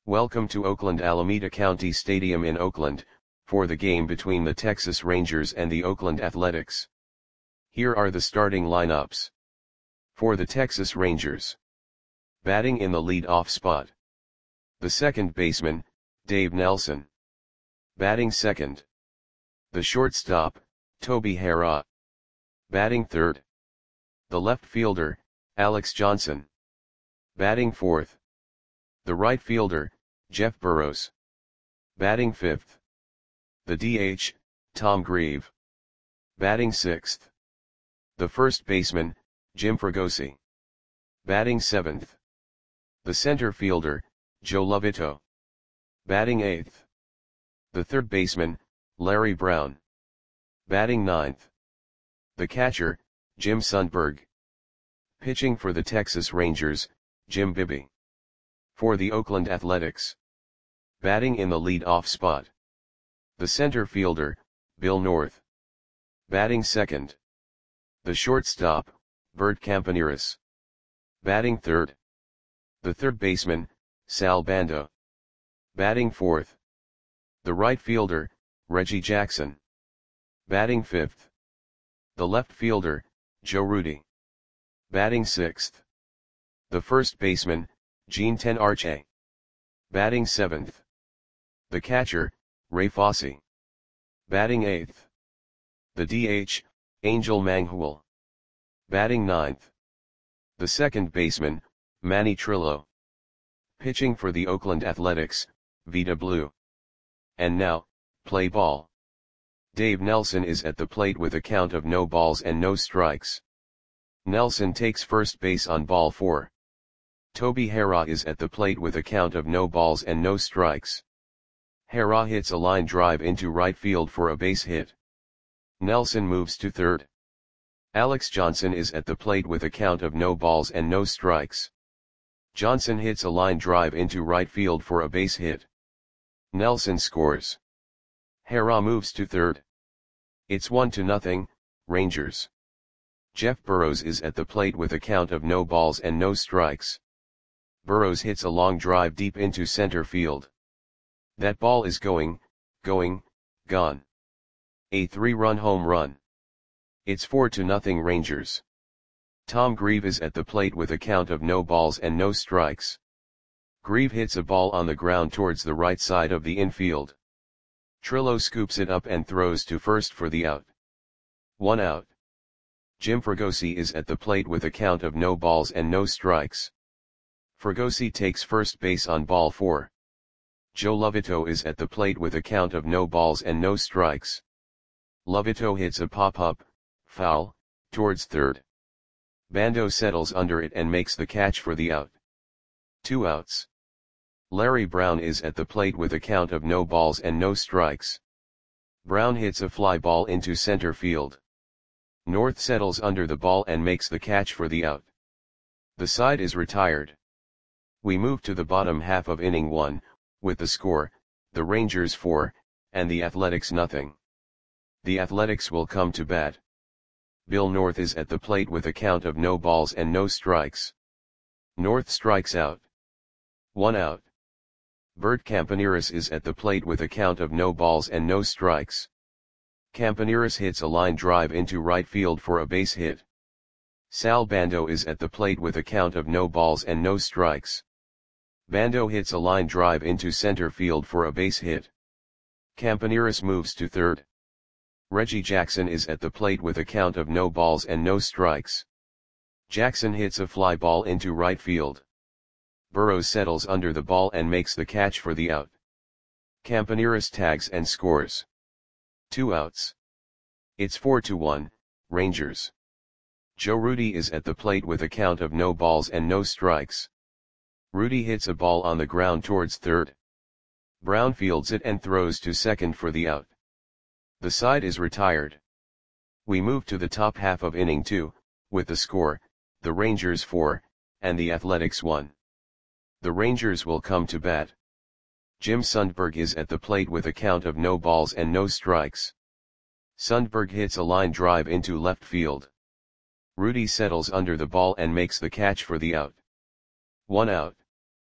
Welcome to Oakland Alameda County Stadium in Oakland, for the game between the Texas Rangers and the Oakland Athletics. Here are the starting lineups. For the Texas Rangers. Batting in the lead-off spot. The second baseman, Dave Nelson. Batting second. The shortstop, Toby Harrah. Batting third. The left fielder, Alex Johnson. Batting fourth. The right fielder, Jeff Burroughs. Batting fifth. The DH, Tom Grieve. Batting sixth. The first baseman, Jim Fregosi. Batting seventh. The center fielder, Joe Lovito. Batting eighth. The third baseman, Larry Brown. Batting ninth. The catcher, Jim Sundberg. Pitching for the Texas Rangers, Jim Bibby. For the Oakland Athletics. Batting in the lead-off spot. The center fielder, Bill North. Batting second. The shortstop, Bert Campaneris. Batting third. The third baseman, Sal Bando. Batting fourth. The right fielder, Reggie Jackson. Batting fifth. The left fielder, Joe Rudi. Batting sixth. The first baseman, Gene Tenarche. Batting seventh. The catcher, Ray Fosse. Batting eighth. The DH, Angel Manghul. Batting ninth. The second baseman, Manny Trillo. Pitching for the Oakland Athletics, Vida Blue. And now, play ball. Dave Nelson is at the plate with a count of no balls and no strikes. Nelson takes first base on ball 4. Toby Harrah is at the plate with a count of no balls and no strikes. Harrah hits a line drive into right field for a base hit. Nelson moves to third. Alex Johnson is at the plate with a count of no balls and no strikes. Johnson hits a line drive into right field for a base hit. Nelson scores. Harrah moves to third. It's 1-0, Rangers. Jeff Burroughs is at the plate with a count of no balls and no strikes. Burroughs hits a long drive deep into center field. That ball is gone. A 3-run home run. It's 4-0 Rangers. Tom Grieve is at the plate with a count of no balls and no strikes. Grieve hits a ball on the ground towards the right side of the infield. Trillo scoops it up and throws to first for the out. 1 out. Jim Fregosi is at the plate with a count of no balls and no strikes. Fregosi takes first base on ball 4. Joe Lovito is at the plate with a count of no balls and no strikes. Lovito hits a pop-up, foul, towards third. Bando settles under it and makes the catch for the out. 2 outs. Larry Brown is at the plate with a count of no balls and no strikes. Brown hits a fly ball into center field. North settles under the ball and makes the catch for the out. The side is retired. We move to the bottom half of inning 1, with the score, the Rangers 4, and the Athletics 0. The Athletics will come to bat. Bill North is at the plate with a count of no balls and no strikes. North strikes out. 1 out. Bert Campaneris is at the plate with a count of no balls and no strikes. Campaneris hits a line drive into right field for a base hit. Sal Bando is at the plate with a count of no balls and no strikes. Bando hits a line drive into center field for a base hit. Campaneris moves to third. Reggie Jackson is at the plate with a count of no balls and no strikes. Jackson hits a fly ball into right field. Burroughs settles under the ball and makes the catch for the out. Campaneris tags and scores. 2 outs. It's 4-1, Rangers. Joe Rudi is at the plate with a count of no balls and no strikes. Rudi hits a ball on the ground towards third. Brown fields it and throws to second for the out. The side is retired. We move to the top half of inning 2, with the score, the Rangers 4, and the Athletics 1. The Rangers will come to bat. Jim Sundberg is at the plate with a count of no balls and no strikes. Sundberg hits a line drive into left field. Rudi settles under the ball and makes the catch for the out. 1 out.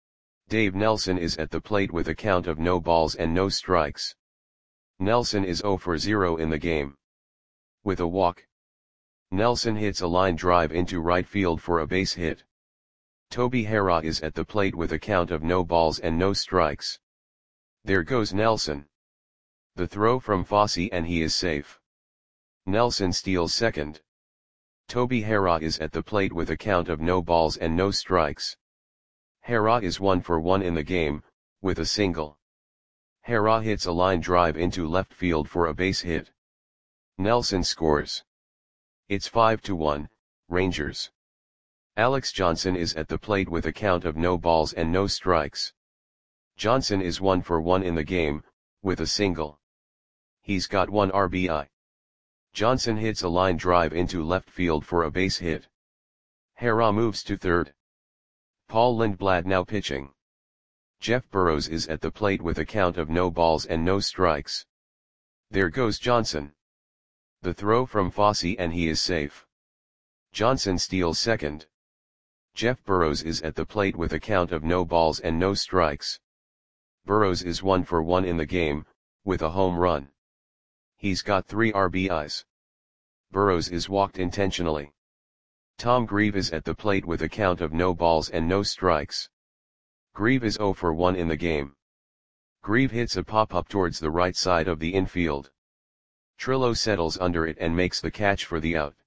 Dave Nelson is at the plate with a count of no balls and no strikes. Nelson is 0 for 0 in the game. With a walk, Nelson hits a line drive into right field for a base hit. Toby Harrah is at the plate with a count of no balls and no strikes. There goes Nelson. The throw from Fosse and he is safe. Nelson steals second. Toby Harrah is at the plate with a count of no balls and no strikes. Harrah is 1 for 1 in the game, with a single. Harrah hits a line drive into left field for a base hit. Nelson scores. It's 5-1, Rangers. Alex Johnson is at the plate with a count of no balls and no strikes. Johnson is 1 for 1 in the game, with a single. He's got 1 RBI. Johnson hits a line drive into left field for a base hit. Harrah moves to third. Paul Lindblad now pitching. Jeff Burrows is at the plate with a count of no balls and no strikes. There goes Johnson. The throw from Fosse and he is safe. Johnson steals second. Jeff Burrows is at the plate with a count of no balls and no strikes. Burrows is 1 for 1 in the game, with a home run. He's got 3 RBIs. Burrows is walked intentionally. Tom Grieve is at the plate with a count of no balls and no strikes. Grieve is 0 for 1 in the game. Grieve hits a pop-up towards the right side of the infield. Trillo settles under it and makes the catch for the out.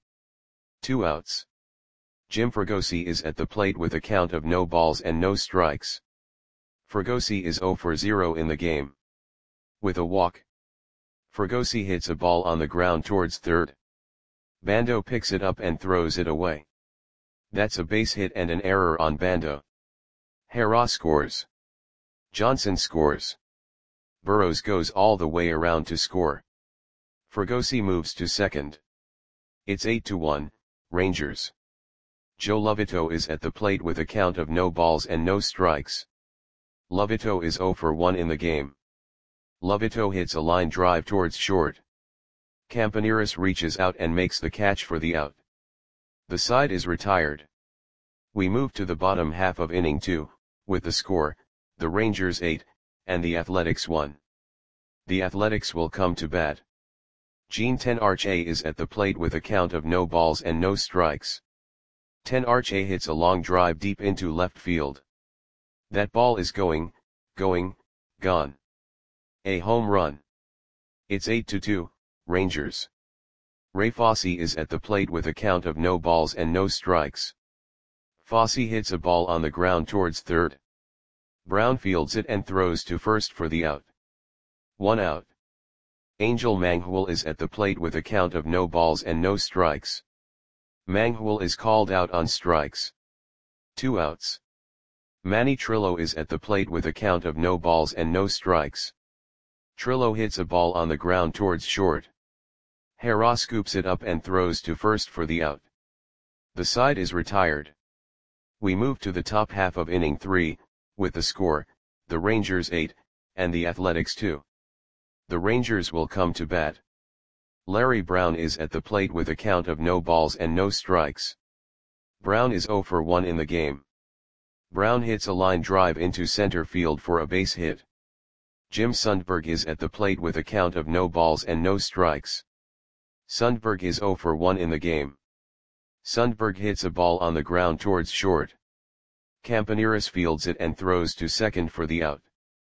2 outs. Jim Fregosi is at the plate with a count of no balls and no strikes. Fregosi is 0 for 0 in the game. With a walk, Fregosi hits a ball on the ground towards third. Bando picks it up and throws it away. That's a base hit and an error on Bando. Harrah scores. Johnson scores. Burrows goes all the way around to score. Fregosi moves to second. It's 8-1, Rangers. Joe Lovito is at the plate with a count of no balls and no strikes. Lovito is 0 for 1 in the game. Lovito hits a line drive towards short. Campaneris reaches out and makes the catch for the out. The side is retired. We move to the bottom half of inning 2, with the score, the Rangers 8, and the Athletics 1. The Athletics will come to bat. Gene Tenarche is at the plate with a count of no balls and no strikes. Tenarche hits a long drive deep into left field. That ball is going, gone. A home run. It's 8-2, Rangers. Ray Fosse is at the plate with a count of no balls and no strikes. Fosse hits a ball on the ground towards third. Brown fields it and throws to first for the out. 1 out. Angel Manghul is at the plate with a count of no balls and no strikes. Manghul is called out on strikes. 2 outs. Manny Trillo is at the plate with a count of no balls and no strikes. Trillo hits a ball on the ground towards short. Harrah scoops it up and throws to first for the out. The side is retired. We move to the top half of inning 3, with the score, the Rangers 8, and the Athletics 2. The Rangers will come to bat. Larry Brown is at the plate with a count of no balls and no strikes. Brown is 0 for 1 in the game. Brown hits a line drive into center field for a base hit. Jim Sundberg is at the plate with a count of no balls and no strikes. Sundberg is 0 for 1 in the game. Sundberg hits a ball on the ground towards short. Campaneris fields it and throws to second for the out.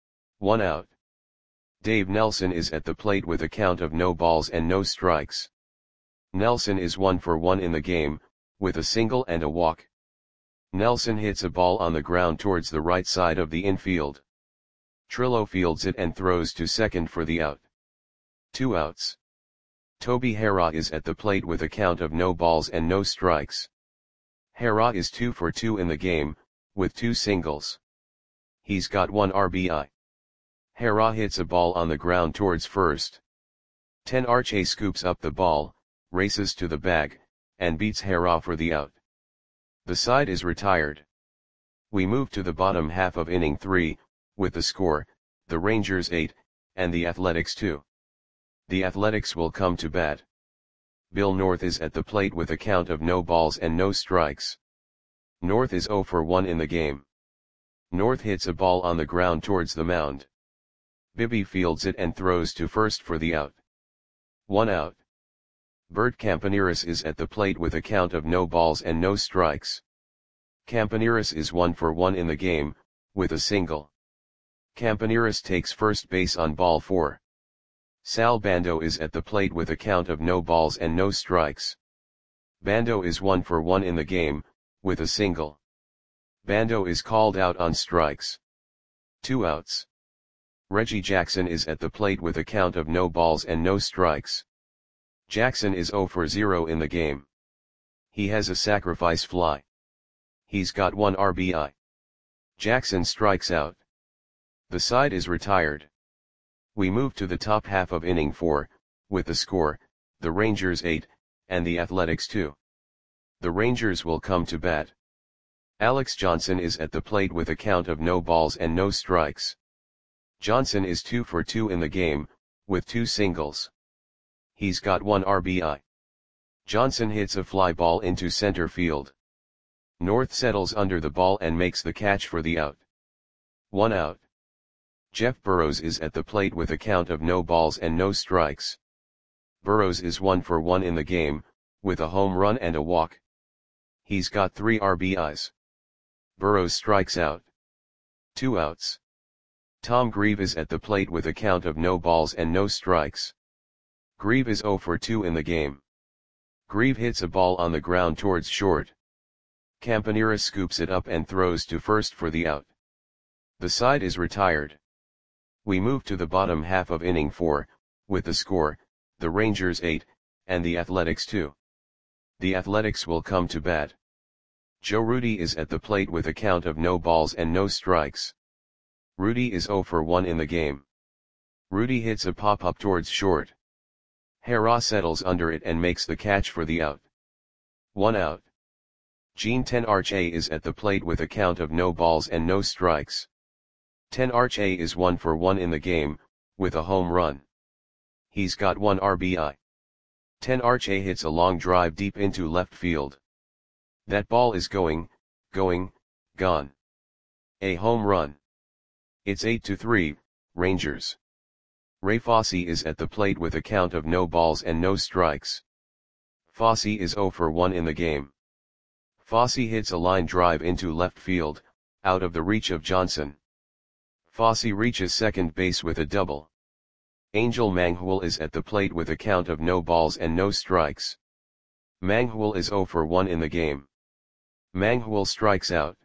1 out. Dave Nelson is at the plate with a count of no balls and no strikes. Nelson is 1 for 1 in the game, with a single and a walk. Nelson hits a ball on the ground towards the right side of the infield. Trillo fields it and throws to second for the out. 2 outs. Toby Harrah is at the plate with a count of no balls and no strikes. Harrah is 2 for 2 in the game, with 2 singles. He's got 1 RBI. Harrah hits a ball on the ground towards first. Tenarche scoops up the ball, races to the bag, and beats Harrah for the out. The side is retired. We move to the bottom half of inning 3, with the score, the Rangers 8, and the Athletics 2. The Athletics will come to bat. Bill North is at the plate with a count of no balls and no strikes. North is 0 for 1 in the game. North hits a ball on the ground towards the mound. Bibby fields it and throws to first for the out. 1 out. Bert Campaneris is at the plate with a count of no balls and no strikes. Campaneris is 1 for 1 in the game, with a single. Campaneris takes first base on ball 4. Sal Bando is at the plate with a count of no balls and no strikes. Bando is 1 for 1 in the game, with a single. Bando is called out on strikes. 2 outs. Reggie Jackson is at the plate with a count of no balls and no strikes. Jackson is 0 for 0 in the game. He has a sacrifice fly. He's got 1 RBI. Jackson strikes out. The side is retired. We move to the top half of inning 4, with the score, the Rangers 8, and the Athletics 2. The Rangers will come to bat. Alex Johnson is at the plate with a count of no balls and no strikes. Johnson is 2 for 2 in the game, with 2 singles. He's got 1 RBI. Johnson hits a fly ball into center field. North settles under the ball and makes the catch for the out. 1 out. Jeff Burrows is at the plate with a count of no balls and no strikes. Burrows is 1 for 1 in the game, with a home run and a walk. He's got 3 RBIs. Burrows strikes out. 2 outs. Tom Grieve is at the plate with a count of no balls and no strikes. Grieve is 0 for 2 in the game. Grieve hits a ball on the ground towards short. Campaneris scoops it up and throws to first for the out. The side is retired. We move to the bottom half of inning 4, with the score, the Rangers 8, and the Athletics 2. The Athletics will come to bat. Joe Rudi is at the plate with a count of no balls and no strikes. Rudi is 0 for 1 in the game. Rudi hits a pop-up towards short. Hara settles under it and makes the catch for the out. 1 out. Gene Tenarche is at the plate with a count of no balls and no strikes. Tenarche is 1 for 1 in the game, with a home run. He's got 1 RBI. Tenarche hits a long drive deep into left field. That ball is going, gone. A home run. It's 8-3, Rangers. Ray Fosse is at the plate with a count of no balls and no strikes. Fosse is 0 for 1 in the game. Fosse hits a line drive into left field, out of the reach of Johnson. Fosse reaches second base with a double. Angel Manghul is at the plate with a count of no balls and no strikes. Manghul is 0 for 1 in the game. Manghul strikes out.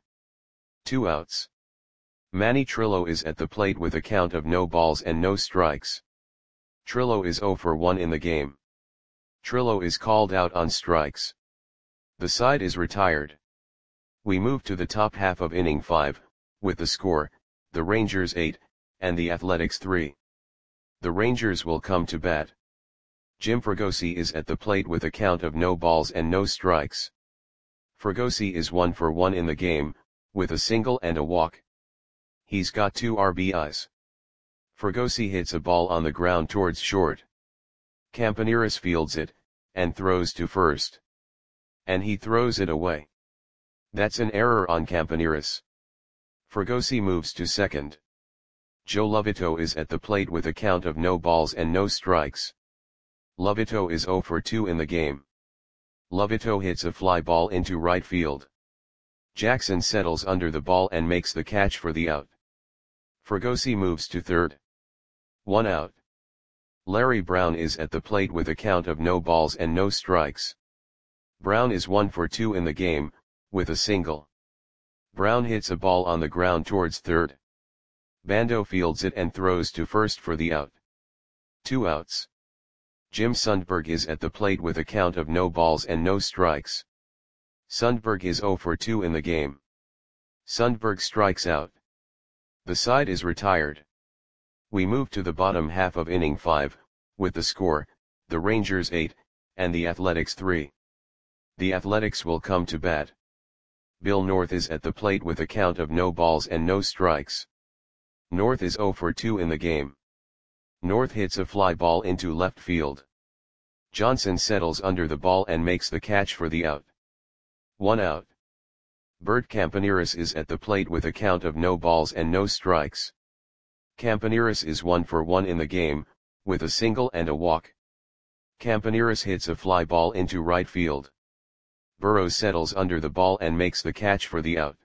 2 outs. Manny Trillo is at the plate with a count of no balls and no strikes. Trillo is 0 for 1 in the game. Trillo is called out on strikes. The side is retired. We move to the top half of inning 5, with the score, the Rangers 8, and the Athletics 3. The Rangers will come to bat. Jim Fregosi is at the plate with a count of no balls and no strikes. Fregosi is 1 for 1 in the game, with a single and a walk. He's got 2 RBIs. Fregosi hits a ball on the ground towards short. Campaneris fields it, and throws to first. And he throws it away. That's an error on Campaneris. Fregosi moves to second. Joe Lovito is at the plate with a count of no balls and no strikes. Lovito is 0 for 2 in the game. Lovito hits a fly ball into right field. Jackson settles under the ball and makes the catch for the out. Fregosi moves to third. 1 out. Larry Brown is at the plate with a count of no balls and no strikes. Brown is 1 for 2 in the game, with a single. Brown hits a ball on the ground towards third. Bando fields it and throws to first for the out. 2 outs. Jim Sundberg is at the plate with a count of no balls and no strikes. Sundberg is 0 for 2 in the game. Sundberg strikes out. The side is retired. We move to the bottom half of inning 5, with the score, the Rangers 8, and the Athletics 3. The Athletics will come to bat. Bill North is at the plate with a count of no balls and no strikes. North is 0 for 2 in the game. North hits a fly ball into left field. Johnson settles under the ball and makes the catch for the out. 1 out. Bert Campaneris is at the plate with a count of no balls and no strikes. Campaneris is 1 for 1 in the game, with a single and a walk. Campaneris hits a fly ball into right field. Burrows settles under the ball and makes the catch for the out.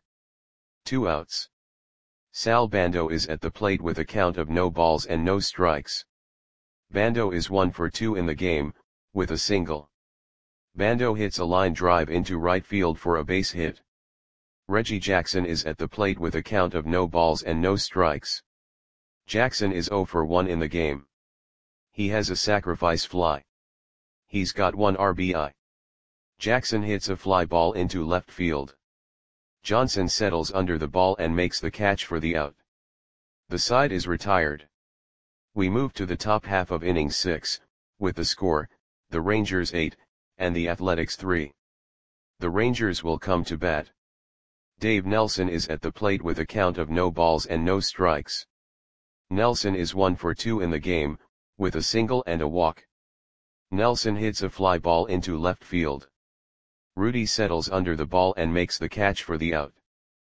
2 outs. Sal Bando is at the plate with a count of no balls and no strikes. Bando is 1 for 2 in the game, with a single. Bando hits a line drive into right field for a base hit. Reggie Jackson is at the plate with a count of no balls and no strikes. Jackson is 0 for 1 in the game. He has a sacrifice fly. He's got 1 RBI. Jackson hits a fly ball into left field. Johnson settles under the ball and makes the catch for the out. The side is retired. We move to the top half of inning 6, with the score, the Rangers 8, and the Athletics 3. The Rangers will come to bat. Dave Nelson is at the plate with a count of no balls and no strikes. Nelson is 1 for 2 in the game, with a single and a walk. Nelson hits a fly ball into left field. Rudy settles under the ball and makes the catch for the out.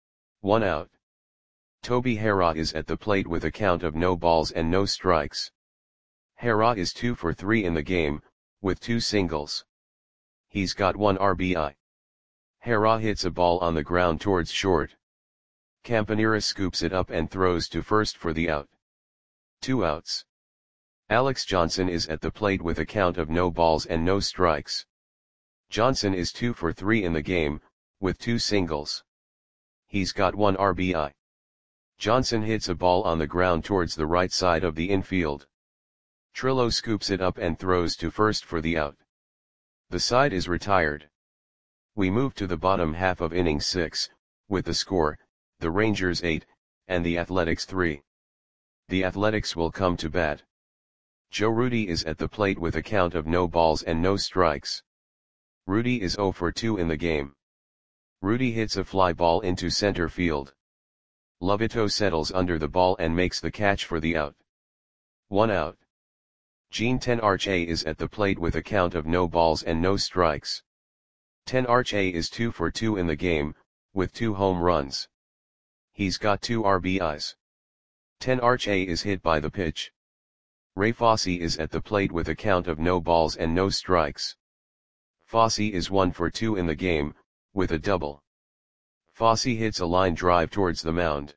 1 out. Toby Harrah is at the plate with a count of no balls and no strikes. Harrah is 2 for 3 in the game, with 2 singles. He's got 1 RBI. Harrah hits a ball on the ground towards short. Campaneris scoops it up and throws to first for the out. 2 outs. Alex Johnson is at the plate with a count of no balls and no strikes. Johnson is 2 for 3 in the game, with 2 singles. He's got 1 RBI. Johnson hits a ball on the ground towards the right side of the infield. Trillo scoops it up and throws to first for the out. The side is retired. We move to the bottom half of inning 6, with the score, the Rangers 8, and the Athletics 3. The Athletics will come to bat. Joe Rudi is at the plate with a count of no balls and no strikes. Rudi is 0 for 2 in the game. Rudi hits a fly ball into center field. Lovito settles under the ball and makes the catch for the out. 1 out. Gene Tenarche is at the plate with a count of no balls and no strikes. Tenarche is 2 for 2 in the game, with 2 home runs. He's got 2 RBIs. Tenarche is hit by the pitch. Ray Fosse is at the plate with a count of no balls and no strikes. Fosse is 1 for 2 in the game, with a double. Fosse hits a line drive towards the mound.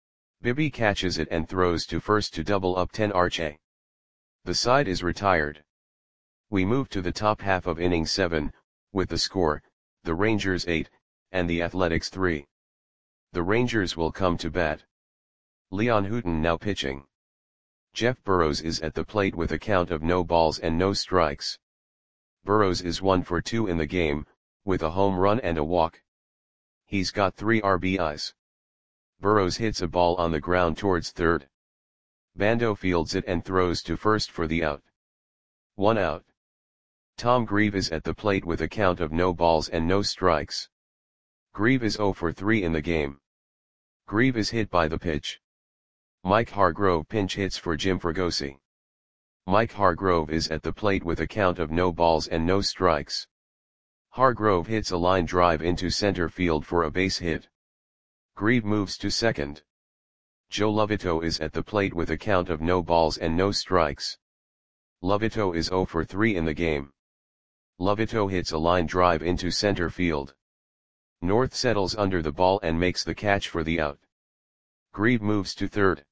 Bibby catches it and throws to first to double up Tenarche. The side is retired. We move to the top half of inning 7, with the score, the Rangers 8, and the Athletics 3. The Rangers will come to bat. Leon Houghton now pitching. Jeff Burrows is at the plate with a count of no balls and no strikes. Burrows is 1 for 2 in the game, with a home run and a walk. He's got 3 RBIs. Burrows hits a ball on the ground towards third. Bando fields it and throws to first for the out. 1 out. Tom Grieve is at the plate with a count of no balls and no strikes. Grieve is 0 for 3 in the game. Grieve is hit by the pitch. Mike Hargrove pinch hits for Jim Fregosi. Mike Hargrove is at the plate with a count of no balls and no strikes. Hargrove hits a line drive into center field for a base hit. Grieve moves to second. Joe Lovito is at the plate with a count of no balls and no strikes. Lovito is 0 for 3 in the game. Lovito hits a line drive into center field. North settles under the ball and makes the catch for the out. Grieve moves to third.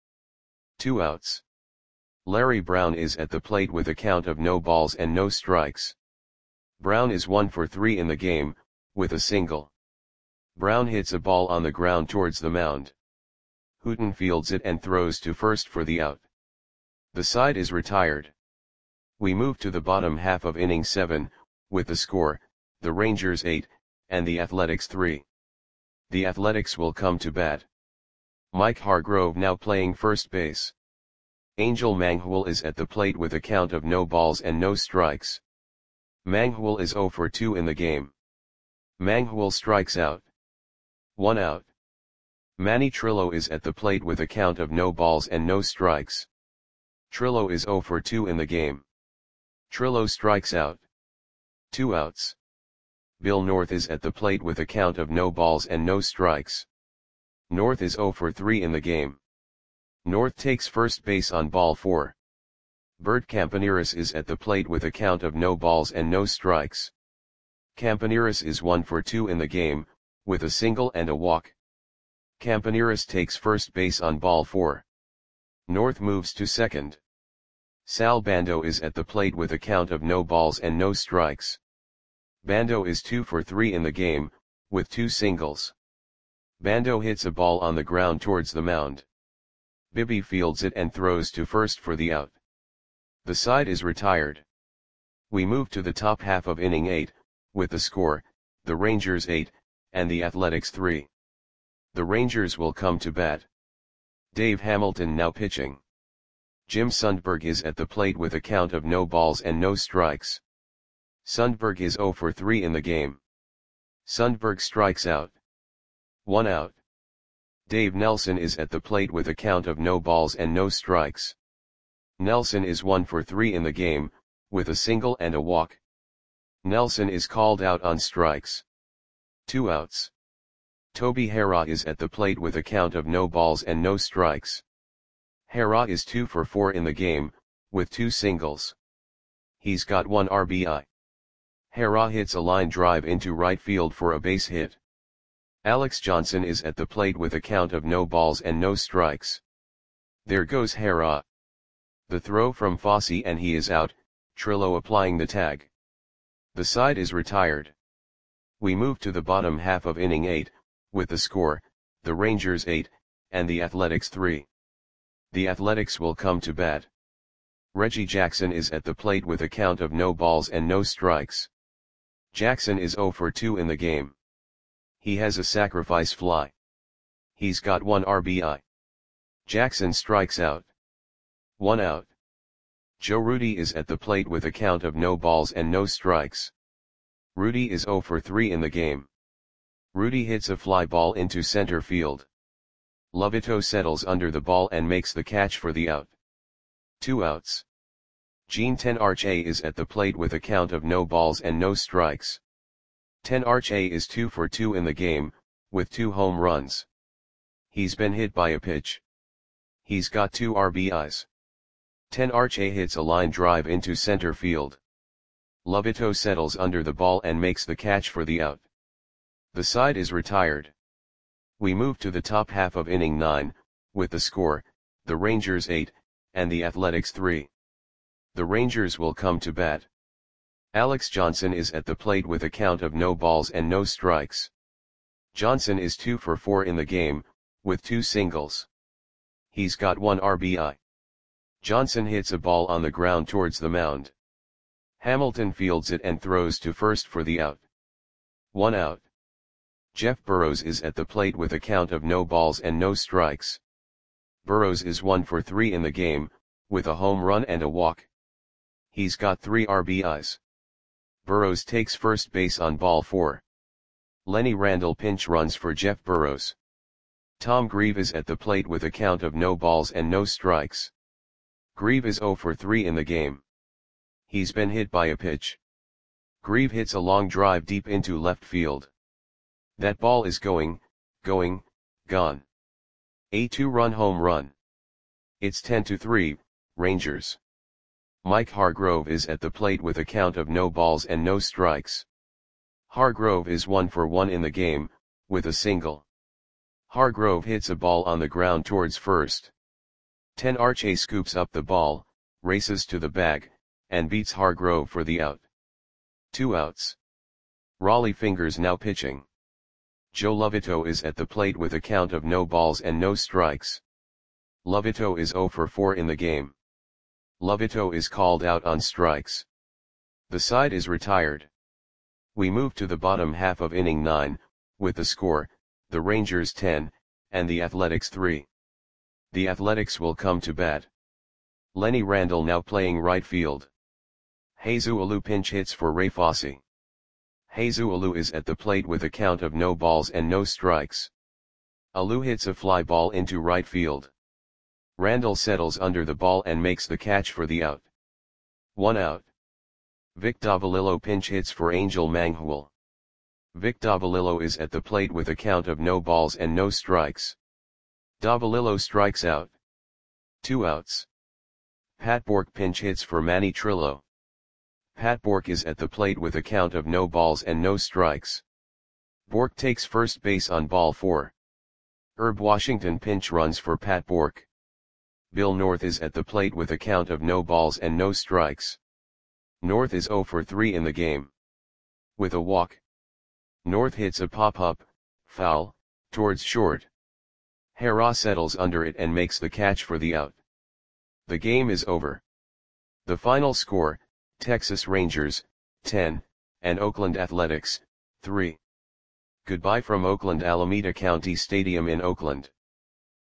2 outs. Larry Brown is at the plate with a count of no balls and no strikes. Brown is 1 for 3 in the game, with a single. Brown hits a ball on the ground towards the mound. Houghton fields it and throws to first for the out. The side is retired. We move to the bottom half of inning 7, with the score, the Rangers 8, and the Athletics 3. The Athletics will come to bat. Mike Hargrove now playing first base. Angel Manghul is at the plate with a count of no balls and no strikes. Manghul is 0 for 2 in the game. Manghul strikes out. 1 out. Manny Trillo is at the plate with a count of no balls and no strikes. Trillo is 0 for 2 in the game. Trillo strikes out. 2 outs. Bill North is at the plate with a count of no balls and no strikes. North is 0 for 3 in the game. North takes first base on ball 4. Bert Campaneris is at the plate with a count of no balls and no strikes. Campaneris is 1 for 2 in the game, with a single and a walk. Campaneris takes first base on ball 4. North moves to second. Sal Bando is at the plate with a count of no balls and no strikes. Bando is 2 for 3 in the game, with 2 singles. Bando hits a ball on the ground towards the mound. Bibby fields it and throws to first for the out. The side is retired. We move to the top half of inning 8, with the score, the Rangers 8, and the Athletics 3. The Rangers will come to bat. Dave Hamilton now pitching. Jim Sundberg is at the plate with a count of no balls and no strikes. Sundberg is 0 for 3 in the game. Sundberg strikes out. 1 out. Dave Nelson is at the plate with a count of no balls and no strikes. Nelson is 1 for 3 in the game, with a single and a walk. Nelson is called out on strikes. 2 outs. Toby Harrah is at the plate with a count of no balls and no strikes. Harrah is 2 for 4 in the game, with 2 singles. He's got 1 RBI. Harrah hits a line drive into right field for a base hit. Alex Johnson is at the plate with a count of no balls and no strikes. There goes Harrah. The throw from Fosse and he is out, Trillo applying the tag. The side is retired. We move to the bottom half of inning 8, with the score, the Rangers 8, and the Athletics 3. The Athletics will come to bat. Reggie Jackson is at the plate with a count of no balls and no strikes. Jackson is 0 for 2 in the game. He has a sacrifice fly. He's got 1 RBI. Jackson strikes out. 1 out. Joe Rudi is at the plate with a count of no balls and no strikes. Rudi is 0 for 3 in the game. Rudi hits a fly ball into center field. Lovito settles under the ball and makes the catch for the out. 2 outs. Gene Tenarche is at the plate with a count of no balls and no strikes. Tenarche is 2 for 2 in the game, with 2 home runs. He's been hit by a pitch. He's got 2 RBIs. Tenarche hits a line drive into center field. Lovito settles under the ball and makes the catch for the out. The side is retired. We move to the top half of inning 9, with the score, the Rangers 8, and the Athletics 3. The Rangers will come to bat. Alex Johnson is at the plate with a count of no balls and no strikes. Johnson is 2 for 4 in the game, with 2 singles. He's got 1 RBI. Johnson hits a ball on the ground towards the mound. Hamilton fields it and throws to first for the out. 1 out. Jeff Burrows is at the plate with a count of no balls and no strikes. Burrows is 1 for 3 in the game, with a home run and a walk. He's got 3 RBIs. Burrows takes first base on ball 4. Lenny Randle pinch runs for Jeff Burrows. Tom Grieve is at the plate with a count of no balls and no strikes. Grieve is 0 for 3 in the game. He's been hit by a pitch. Grieve hits a long drive deep into left field. That ball is gone. A 2-run home run. It's 10-3, Rangers. Mike Hargrove is at the plate with a count of no balls and no strikes. Hargrove is 1 for 1 in the game, with a single. Hargrove hits a ball on the ground towards first. Tenarche scoops up the ball, races to the bag, and beats Hargrove for the out. 2 outs. Rollie Fingers now pitching. Joe Lovito is at the plate with a count of no balls and no strikes. Lovito is 0 for 4 in the game. Lovito is called out on strikes. The side is retired. We move to the bottom half of inning 9, with the score, the Rangers 10, and the Athletics 3. The Athletics will come to bat. Lenny Randle now playing right field. Jesus Alou pinch hits for Ray Fosse. Jesus Alou is at the plate with a count of no balls and no strikes. Alou hits a fly ball into right field. Randle settles under the ball and makes the catch for the out. 1 out. Vic Davalillo pinch hits for Angel Manghul. Vic Davalillo is at the plate with a count of no balls and no strikes. Davalillo strikes out. 2 outs. Pat Bourque pinch hits for Manny Trillo. Pat Bourque is at the plate with a count of no balls and no strikes. Bourque takes first base on ball 4. Herb Washington pinch runs for Pat Bourque. Bill North is at the plate with a count of no balls and no strikes. North is 0 for 3 in the game. With a walk, North hits a pop-up, foul, towards short. Hera settles under it and makes the catch for the out. The game is over. The final score, Texas Rangers, 10, and Oakland Athletics, 3. Goodbye from Oakland Alameda County Stadium in Oakland.